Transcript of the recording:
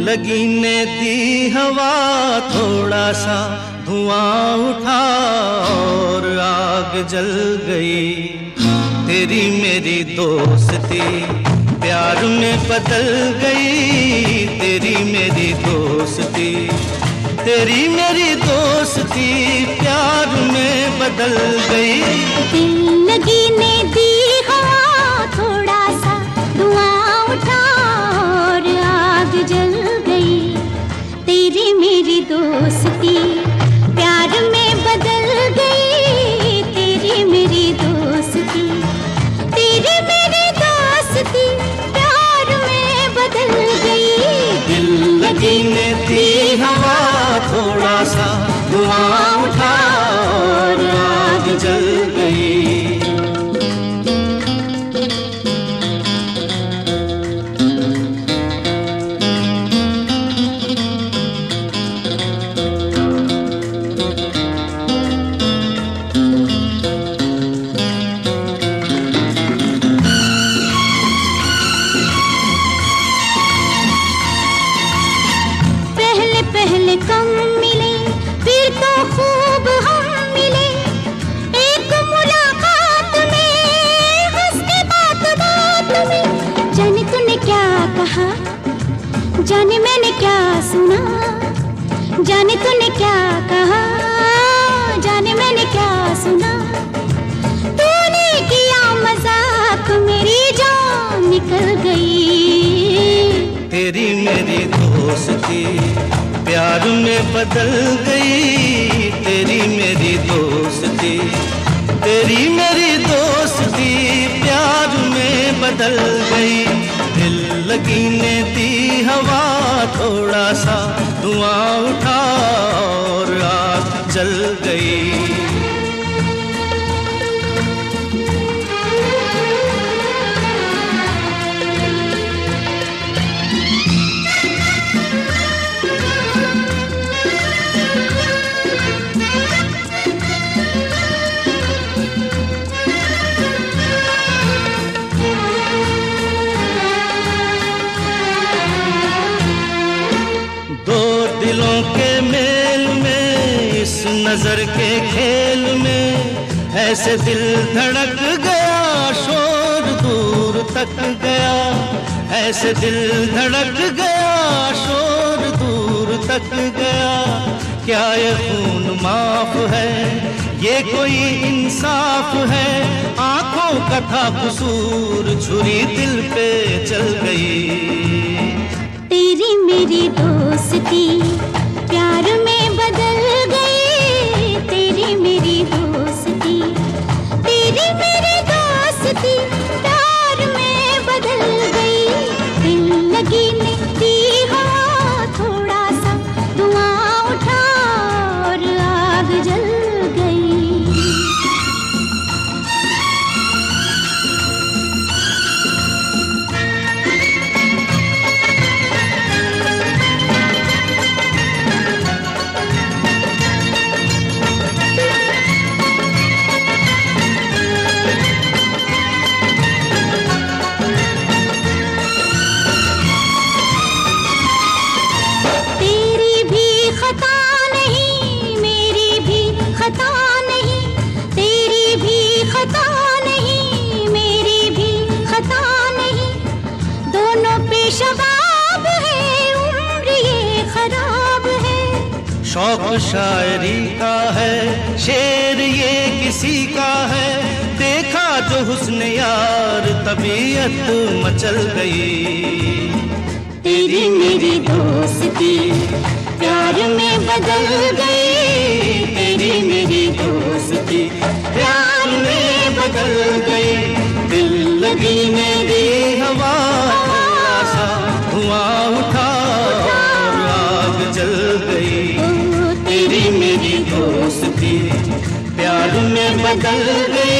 लगी ने दी हवा थोड़ा सा धुआं उठा और आग जल गई। तेरी मेरी दोस्ती प्यार में बदल गई। तेरी मेरी दोस्ती, तेरी मेरी दोस्ती प्यार में बदल गई। दिल लगी ने दी हवा थोड़ा सा धुआं उठा और आग जल गई। तेरी मेरी दोस्ती प्यार में बदल गई। तेरी मेरी दोस्ती, तेरी मेरी दोस्ती प्यार में बदल गई। दिल लगी ने दी हवा थोड़ा सा धुआं उठा और आग जल गई। पहले कम मिले फिर तो खूब हम मिले। एक मुलाकात में हंस के बात बात में। जाने तूने क्या कहा, जाने मैंने क्या सुना। जाने तूने क्या कहा, जाने मैंने क्या सुना। तूने किया मजाक मेरी जान निकल गई। तेरी मेरी दोस्ती प्यार में बदल गई। तेरी मेरी दोस्ती, तेरी मेरी दोस्ती प्यार में बदल गई। दिल लगी ने दी हवा थोड़ा सा धुआं उठा और आग जल गई। दिलों के मेल में, इस नजर के खेल में ऐसे दिल धड़क गया, शोर दूर तक गया। ऐसे दिल धड़क गया, शोर दूर तक गया। क्या ये खून माफ है, ये कोई इंसाफ है। आंखों का था कसूर, छुरी दिल पे चल गई। तेरी मेरी दोस्ती प्यार में बदल गई। तेरी मेरी दोस्ती, तेरी मेरी दोस्ती प्यार में बदल गई। दिल लगी ने दी हवा थोड़ा सा धुआं उठा और आग जल गई। शबाब है, उम्र ये खराब है। शौक शायरी का है, शेर ये किसी का है। देखा जो हुस्न यार, तबीयत मचल गई। तेरी मेरी दोस्ती प्यार में बदल गई। तेरी मेरी दोस्ती प्यार में बदल गई। दिल लगी मेरी हवा धुआं उठा और आग जल गई। तेरी मेरी दोस्ती प्यार में बदल गई।